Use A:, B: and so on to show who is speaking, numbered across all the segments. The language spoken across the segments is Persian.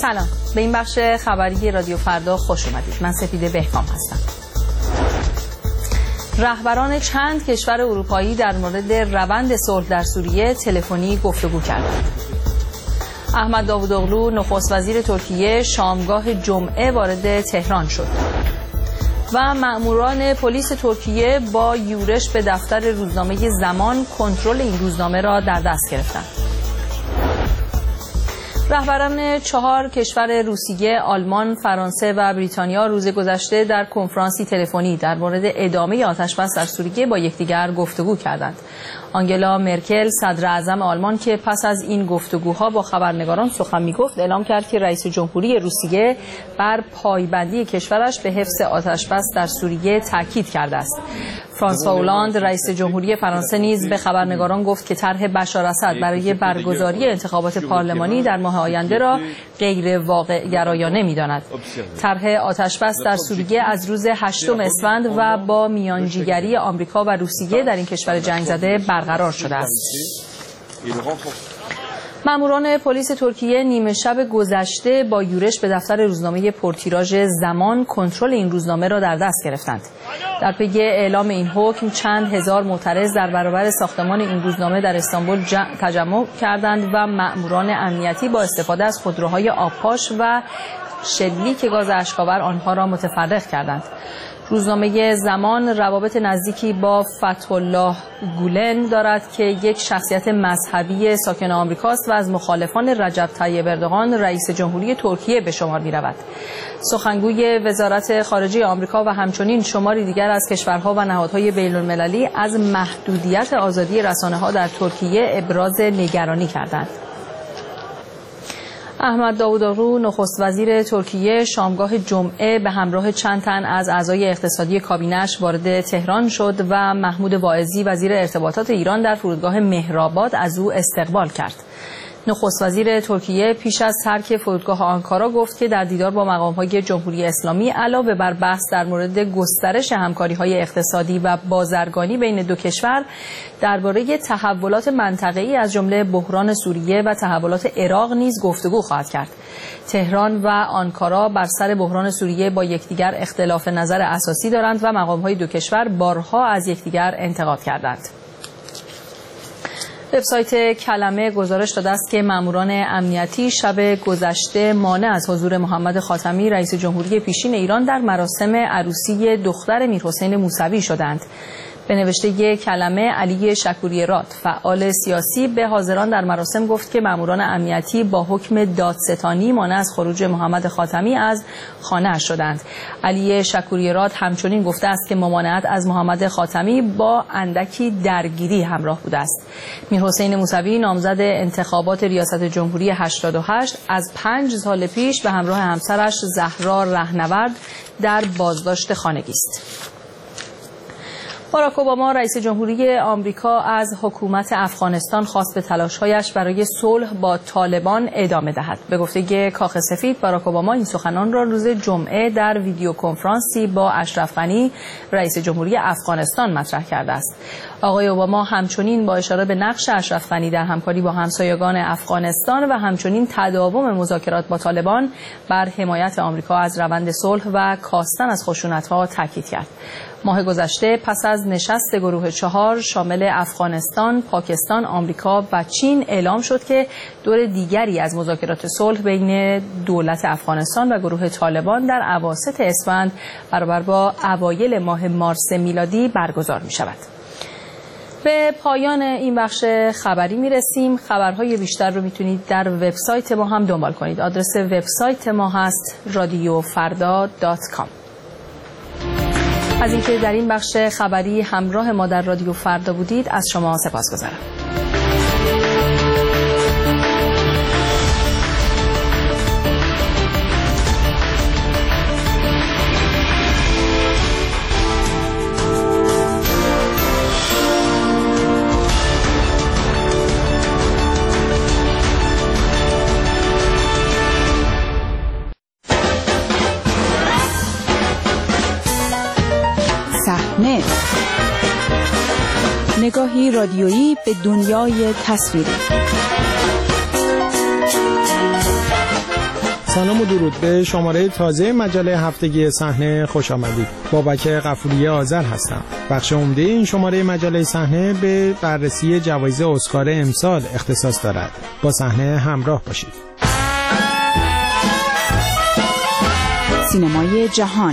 A: سلام، به این بخش خبری رادیو فردا خوش اومدید. من سپیده بهکام هستم. رهبران چند کشور اروپایی در مورد روند صلح در سوریه تلفنی گفتگو کردند. احمد داوودوغلو نخست وزیر ترکیه شامگاه جمعه وارد تهران شد و مأموران پلیس ترکیه با یورش به دفتر روزنامه زمان کنترل این روزنامه را در دست گرفتند. رهبران 4 کشور روسیه، آلمان، فرانسه و بریتانیا روز گذشته در کنفرانسی تلفنی در مورد ادامه آتش‌بس در سوریه با یکدیگر گفتگو کردند. آنگلا مرکل صدر اعظم آلمان که پس از این گفتگوها با خبرنگاران سخن می‌گفت، اعلام کرد که رئیس جمهوری روسیه بر پایبندی کشورش به حفظ آتش‌بس در سوریه تاکید کرده است. فرانسوا اولاند رئیس جمهوری فرانسه نیز به خبرنگاران گفت که طرح بشار اسد برای برگزاری انتخابات پارلمانی در ماه آینده را غیر واقع گرایانه می‌داند. طرح آتش‌بس در سوریه از روز 8 اسفند و با میانجیگری آمریکا و روسیه در این کشور جنگ زده برقرار شده است. مأموران پلیس ترکیه نیمه شب گذشته با یورش به دفتر روزنامه پرتیراژ زمان کنترل این روزنامه را در دست گرفتند. در پی اعلام این حکم چند هزار معترض در برابر ساختمان این روزنامه در استانبول تجمع کردند و مأموران امنیتی با استفاده از خودروهای آبپاش و شلیک گاز اشک‌آور آنها را متفرق کردند. روزنامه زمان روابط نزدیکی با فتح‌الله گولن دارد که یک شخصیت مذهبی ساکن آمریکاست و از مخالفان رجب طیب اردوغان رئیس جمهوری ترکیه به شمار می‌رود. سخنگوی وزارت خارجه آمریکا و همچنین شماری دیگر از کشورها و نهادهای بین‌المللی از محدودیت آزادی رسانه‌ها در ترکیه ابراز نگرانی کردند. احمد داوودوغلو نخست وزیر ترکیه شامگاه جمعه به همراه چند تن از اعضای اقتصادی کابینه‌اش وارد تهران شد و محمود واعظی وزیر ارتباطات ایران در فرودگاه مهرآباد از او استقبال کرد. نخست وزیر ترکیه پیش از ترک فرودگاه آنکارا گفت که در دیدار با مقام‌های جمهوری اسلامی علاوه بر بحث در مورد گسترش همکاری‌های اقتصادی و بازرگانی بین دو کشور، درباره تحولات منطقه‌ای از جمله بحران سوریه و تحولات عراق نیز گفتگو خواهد کرد. تهران و آنکارا بر سر بحران سوریه با یکدیگر اختلاف نظر اساسی دارند و مقام‌های دو کشور بارها از یکدیگر انتقاد کردند. وبسایت کلمه گزارش داده است که ماموران امنیتی شب گذشته مانع از حضور محمد خاتمی رئیس جمهوری پیشین ایران در مراسم عروسی دختر میرحسین موسوی شدند. به نوشته کلمه، علی شکوری‌راد فعال سیاسی به حاضران در مراسم گفت که ماموران امنیتی با حکم دادستانی مانع از خروج محمد خاتمی از خانه شدند. علی شکوری‌راد همچنین گفته است که ممانعت از محمد خاتمی با اندکی درگیری همراه بوده است. میرحسین موسوی نامزد انتخابات ریاست جمهوری 88 از 5 سال پیش به همراه همسرش زهرا رهنورد در بازداشت خانگی است. باراک اوباما رئیس جمهوری آمریکا از حکومت افغانستان خواست به تلاش‌هایش برای صلح با طالبان ادامه دهد. به گفته کاخ سفید، باراک اوباما این سخنان را روز جمعه در ویدیو کنفرانسی با اشرف غنی رئیس جمهوری افغانستان مطرح کرده است. آقای اوباما همچنین با اشاره به نقش اشرف غنی در همکاری با همسایگان افغانستان و همچنین تداوم مذاکرات با طالبان بر حمایت آمریکا از روند صلح و کاستن از خشونت‌ها تاکید کرد. ماه گذشته پس از نشست گروه 4 شامل افغانستان، پاکستان، آمریکا و چین اعلام شد که دور دیگری از مذاکرات صلح بین دولت افغانستان و گروه طالبان در اواسط اسفند برابر با اوایل ماه مارس میلادی برگزار می شود. به پایان این بخش خبری می رسیم. خبرهای بیشتر رو میتونید در وبسایت ما هم دنبال کنید. آدرس وبسایت ما هست radiofarda.com. از اینکه در این بخش خبری همراه ما در رادیو فردا بودید از شما سپاسگزارم.
B: نگاهی رادیویی به دنیای تصویری.
C: سلام و درود به شماره تازه مجله هفتگی صحنه خوش آمدید. بابک غفوری آذر هستم. بخش عمده این شماره مجله صحنه به بررسی جوایز اسکار امسال اختصاص دارد. با صحنه همراه باشید.
B: سینمای جهان.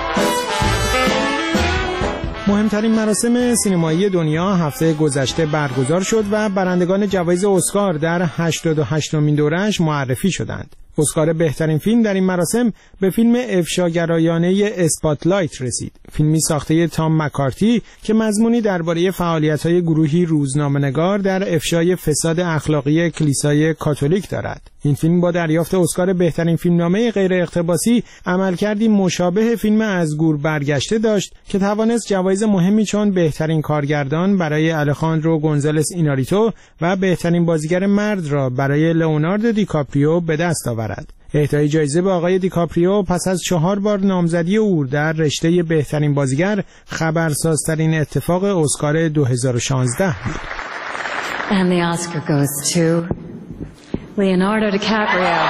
C: مهمترین مراسم سینمایی دنیا هفته گذشته برگزار شد و برندگان جوایز اسکار در 88مین دوره‌اش معرفی شدند. اسکار بهترین فیلم در این مراسم به فیلم افشاگرایانه اسپاتلایت رسید. فیلمی ساخته تام مکارتی که مضمونی درباره فعالیت‌های گروهی روزنامه‌نگار در افشای فساد اخلاقی کلیسای کاتولیک دارد. این فیلم با دریافت اسکار بهترین فیلمنامه غیر اقتباسی عملکردی مشابه فیلم از گور برگشته داشت که توانست جوایز مهمی چون بهترین کارگردان برای الخاندرو گونزالس ایناریتو و بهترین بازیگر مرد را برای لئوناردو دیکاپریو به دست آورد. اهدای جایزه به آقای دیکاپریو پس از 4 بار نامزدی او در رشته بهترین بازیگر خبرسازترین اتفاق اسکار 2016 بود.
D: And the Oscar goes to Leonardo DiCaprio.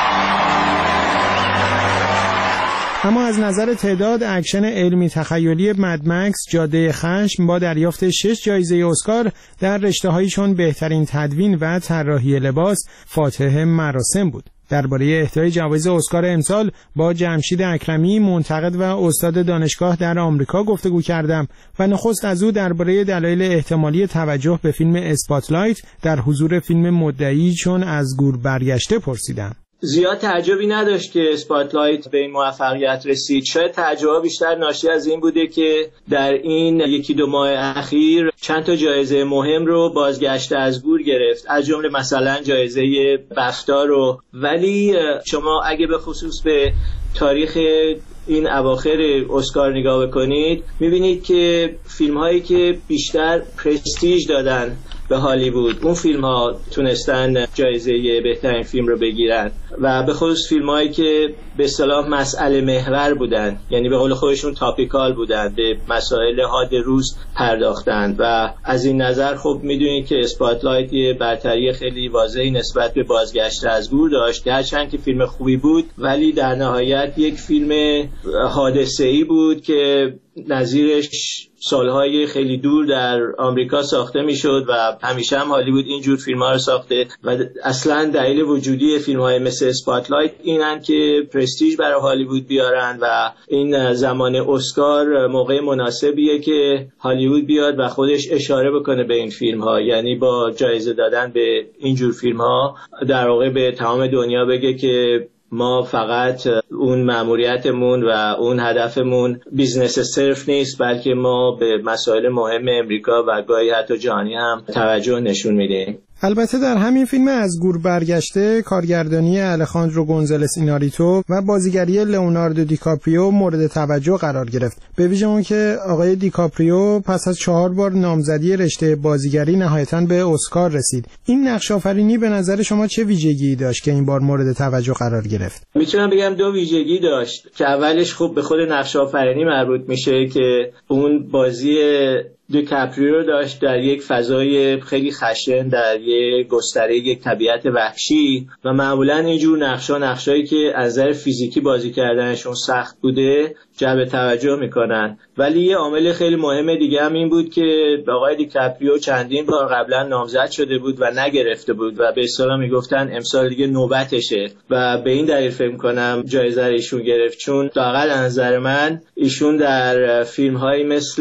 C: اما از نظر تعداد اکشن علمی تخیلی مدمکس جاده خشم با دریافت 6 جایزه اسکار در رشته‌هایی چون بهترین تدوین و طراحی لباس فاتح مراسم بود. درباره اهدای جوایز اسکار امسال با جمشید اکرمی منتقد و استاد دانشگاه در آمریکا گفتگو کردم و نخست از او درباره دلایل احتمالی توجه به فیلم اسپاتلایت در حضور فیلم مدعی چون از گور برگشته پرسیدم.
E: زیاد تعجبی نداشت که اسپاتلایت به این موفقیت رسید. شاید تعجب بیشتر ناشی از این بوده که در این 1-2 ماه اخیر چند تا جایزه مهم رو بازگشته از گور گرفت، از جمله مثلا جایزه بفتا رو. ولی شما اگه به خصوص به تاریخ این اواخر اسکار نگاه بکنید میبینید که فیلم هایی که بیشتر پرستیژ دادن به هالیوود، اون فیلم ها تونستن جایزه بهترین فیلم رو بگیرن و به خصوص فیلم هایی که به اصطلاح مسئله محور بودن، یعنی به قول خودشون تاپیکال بودن، به مسائل حاد روز پرداختن. و از این نظر خب میدونید که اسپاتلایت یه برتری خیلی واضحی نسبت به بازگشت از گور داشت. هرچند که فیلم خوبی بود ولی در نهایت یک فیلم حادثه‌ای بود که نظیرش سالهای خیلی دور در آمریکا ساخته میشد و همیشه هم هالیوود اینجور فیلم‌ها رو ساخته و اصلا دلیل وجودی فیلم‌های مثل اسپاتلایت اینن که پرستیژ برای هالیوود بیارن و این زمان اسکار موقع مناسبیه که هالیوود بیاد و خودش اشاره بکنه به این فیلم‌ها، یعنی با جایزه دادن به اینجور فیلم‌ها در واقع به تمام دنیا بگه که ما فقط اون مأموریتمون و اون هدفمون بیزنس صرف نیست، بلکه ما به مسائل مهم امریکا و گاهی حتی جهانی هم توجه نشون میدیم.
C: البته در همین فیلم از گور برگشته کارگردانی الخاندرو گونزالس ایناریتو و بازیگری لئوناردو دیکاپریو مورد توجه قرار گرفت، به ویژه اون که آقای دیکاپریو پس از 4 بار نامزدی رشته بازیگری نهایتاً به اسکار رسید. این نقش آفرینی به نظر شما چه ویژگی داشت که این بار مورد توجه قرار گرفت؟
E: میتونم بگم 2 ویژگی داشت که اولش خب به خود نقش آفرینی مربوط میشه که اون بازی دیکاپریو داشت در یک فضای خیلی خشن، در یک گستره یک طبیعت وحشی و معمولا اینجور نقشایی که از نظر فیزیکی بازی کردنشون سخت بوده جلب توجه میکنن. ولی یه عامل خیلی مهم دیگه هم این بود که آقای دیکاپریو چندین بار قبلا نامزد شده بود و نگرفته بود و به اصطلاح میگفتن امسال دیگه نوبتشه و به این دلیل فکر میکنم جایزه رو ایشون گرفت، چون واقعا از نظر من ایشون در فیلم‌هایی مثل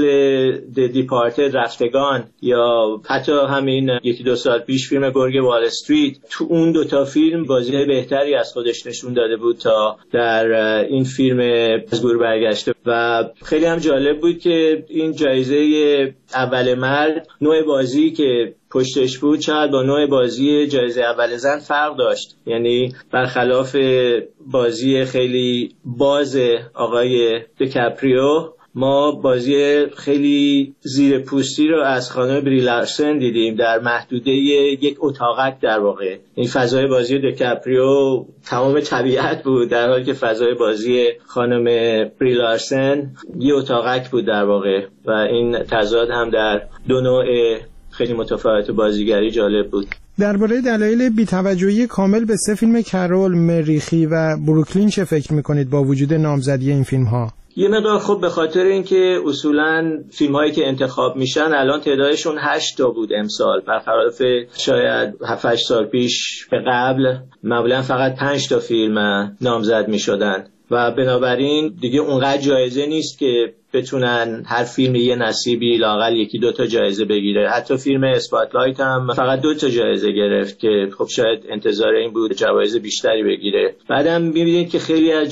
E: دیپارتد رفتگان یا حتی همین 1-2 سال پیش فیلم گرگ وال استریت، تو اون 2 فیلم بازی بهتری از خودش نشون داده بود تا در این فیلم از گور برگشته. و خیلی هم جالب بود که این جایزه اول مرد نوع بازی که پشتش بود شاید با نوع بازی جایزه اول زن فرق داشت، یعنی برخلاف بازی خیلی باز آقای دیکاپریو ما بازی خیلی زیر پوستی رو از خانم بری لارسن دیدیم در محدوده یک اتاقک. در واقع این فضای بازی دیکاپریو تمام طبیعت بود، در حالی که فضای بازی خانم بری لارسن یه اتاقک بود در واقع و این تضاد هم در 2 نوع خیلی متفاوت بازیگری جالب بود.
C: درباره دلایل بی‌توجهی کامل به 3 فیلم کرول، مریخی و بروکلین چه فکر می‌کنید با وجود نامزدی این فیلم‌ها؟
E: یه مقدار خب به خاطر اینکه اصولاً فیلم‌هایی که انتخاب میشن الان تعدادشون 8 تا بود امسال، برخلاف شاید 7-8 سال پیش به قبل معمولاً فقط 5 تا فیلم نامزد میشدن و بنابراین دیگه اونقدر جایزه نیست که بتونن هر فیلم یه نصیبی لااقل 1-2 تا جایزه بگیره. حتی فیلم اسپاتلایت هم فقط 2 تا جایزه گرفت که خب شاید انتظار این بود جوایز بیشتری بگیره. بعدم می‌بینید که خیلی از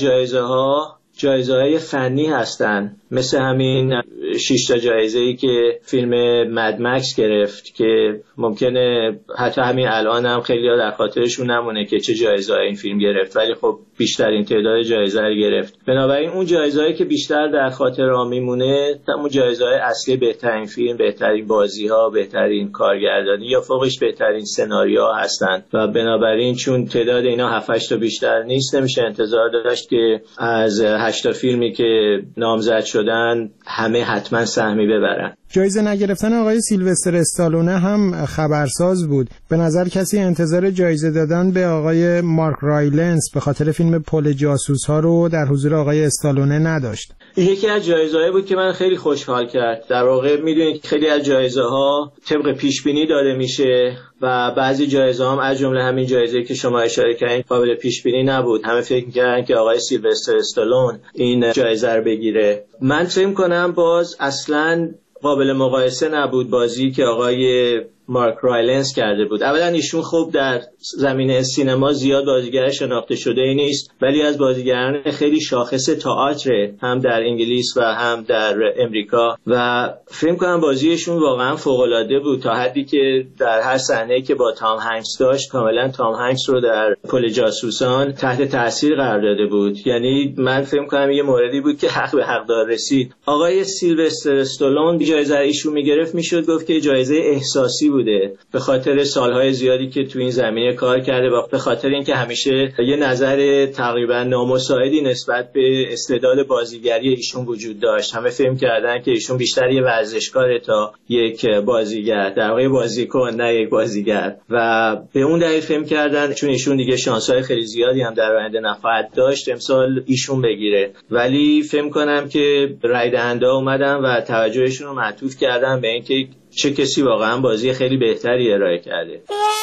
E: جایزه‌های فنی هستن، مثل همین 6 تا جایزه‌ای که فیلم مدمکس گرفت که ممکنه حتی همین الان هم خیلی ها در خاطرشون نمونه که چه جایزه‌ای این فیلم گرفت، ولی خب بیشترین تعداد جایزه رو گرفت. بنابراین اون جایزه‌ای که بیشتر در خاطر ها میمونه اون جایزه‌های اصلی بهترین فیلم، بهترین بازی‌ها، بهترین کارگردانی یا فوقش بهترین سناریوها هستن و بنابراین چون تعداد اینا 7-8 تا بیشتر نیست نمیشه انتظار داشت که از 8 تا فیلمی که نامزد شدن همه حتما سهمی ببرن.
C: جایزه نگرفتن آقای سیلوستر استالونه هم خبرساز بود. به نظر کسی انتظار جایزه دادن به آقای مارک رایلنس به خاطر فیلم پل جاسوس‌ها رو در حضور آقای استالونه نداشت.
E: یکی از جایزه‌هایی بود که من خیلی خوشحال کرد. در واقع میدونید که خیلی از جایزه‌ها طبق پیش بینی داده میشه و بعضی جایزه هم از جمله همین جایزه‌ای که شما اشاره کردین قابل پیش بینی نبود. همه فکر می‌کردن که آقای سیلوستر استالون این جایزه رو بگیره. من فکر می‌کنم باز اصلاً قابل مقایسه نبود بازی که آقای مارک رایلنس کرده بود. اولا ایشون خوب در زمینه سینما زیاد بازیگر شناخته شده ای نیست، ولی از بازیگران خیلی شاخص تئاتر هم در انگلیس و هم در امریکا و فکر کنم بازیشون واقعا فوق العاده بود تا حدی که در هر صحنه‌ای که با تام هنگس داشت کاملا تام هنگس رو در پل جاسوسان تحت تاثیر قرار داده بود. یعنی من فکر کنم یه موردی بود که حق به حقدار رسید. آقای سیلوستر استالون جایزه ایشون میگرفت میشد گفت که جایزه احساسی بوده به خاطر سالهای زیادی که تو این زمینه کار کرده و به خاطر اینکه همیشه یه نظر تقریبا نامساعدی نسبت به استعداد بازیگری ایشون وجود داشت. همه فهم کردن که ایشون بیشتر یه ورزشکاره تا یک بازیگر، در واقع بازیکن نه یک بازیگر، و به اون دلیل فهم کردن چون ایشون دیگه شانس‌های خیلی زیادی هم در آینده نخواهد داشت امسال ایشون بگیره. ولی فهم کنم که رای دهنده اومدن و توجهشون رو معطوف کردن به اینکه چه کسی واقعا بازی خیلی بهتری ارائه کرده.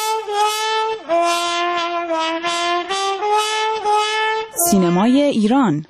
B: سینمای ایران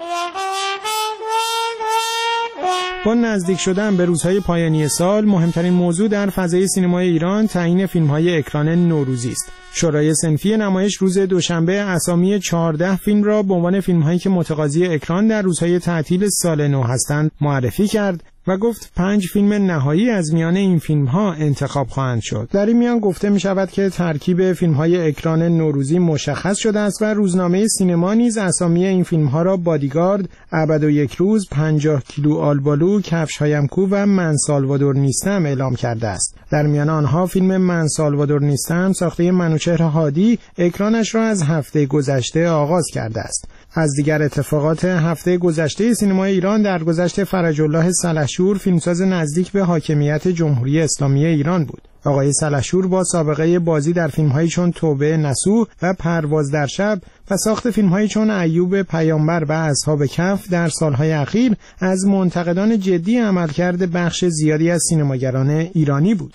C: با نزدیک شدن به روزهای پایانی سال، مهمترین موضوع در فضای سینمای ایران تعیین فیلم‌های اکران نوروزی است. شورای صنفی نمایش روز دوشنبه اسامی 14 فیلم را به عنوان فیلم‌هایی که متقاضی اکران در روزهای تعطیل سال نو هستند معرفی کرد و گفت 5 فیلم نهایی از میان این فیلم‌ها انتخاب خواهند شد. در این میان گفته می شود که ترکیب فیلم‌های اکران نوروزی مشخص شده است و روزنامه سینما نیز اسامی این فیلم‌ها را بادیگارد، ابد و یک روز، 50 کیلو آلبالو، کفش‌هایم کو و من سالوادور نیستم اعلام کرده است. در میان آنها فیلم من سالوادور نیستم ساخته منوچهر هادی اکرانش را از هفته گذشته آغاز کرده است. از دیگر اتفاقات هفته گذشته سینمای ایران درگذشت فرج الله سلحشور، فیلمساز نزدیک به حاکمیت جمهوری اسلامی ایران بود. آقای سلحشور با سابقه بازی در فیلم‌هایی چون توبه نسو و پرواز در شب و ساخت فیلم‌هایی چون ایوب پیامبر و اصحاب کهف در سالهای اخیر از منتقدان جدی عملکرد بخش زیادی از سینماگران ایرانی بود.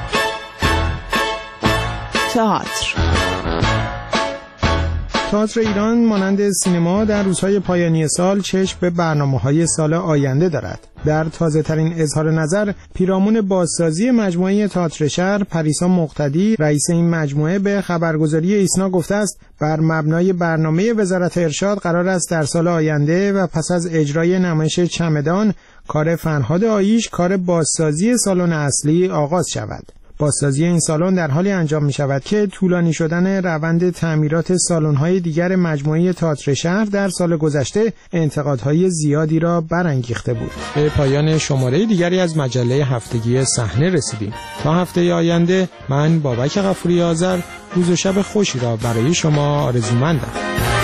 C: تئاتر ایران مانند سینما در روزهای پایانی سال چشم به برنامه‌های سال آینده دارد. در تازه‌ترین اظهار نظر پیرامون بازسازی مجموعه تئاتر شهر، پریسا مقتدی رئیس این مجموعه به خبرگزاری ایسنا گفته است بر مبنای برنامه وزارت ارشاد قرار است در سال آینده و پس از اجرای نمایش چمدان کار فرهاد آییش کار بازسازی سالن اصلی آغاز شود. بازسازی این سالن در حالی انجام می شود که طولانی شدن روند تعمیرات سالن‌های دیگر مجموعه تئاتر شهر در سال گذشته انتقادهای زیادی را برانگیخته بود. به پایان شماره دیگری از مجله هفتگی صحنه رسیدیم. تا هفته آینده من بابک غفوری آذر روز و شب خوشی را برای شما آرزومندم.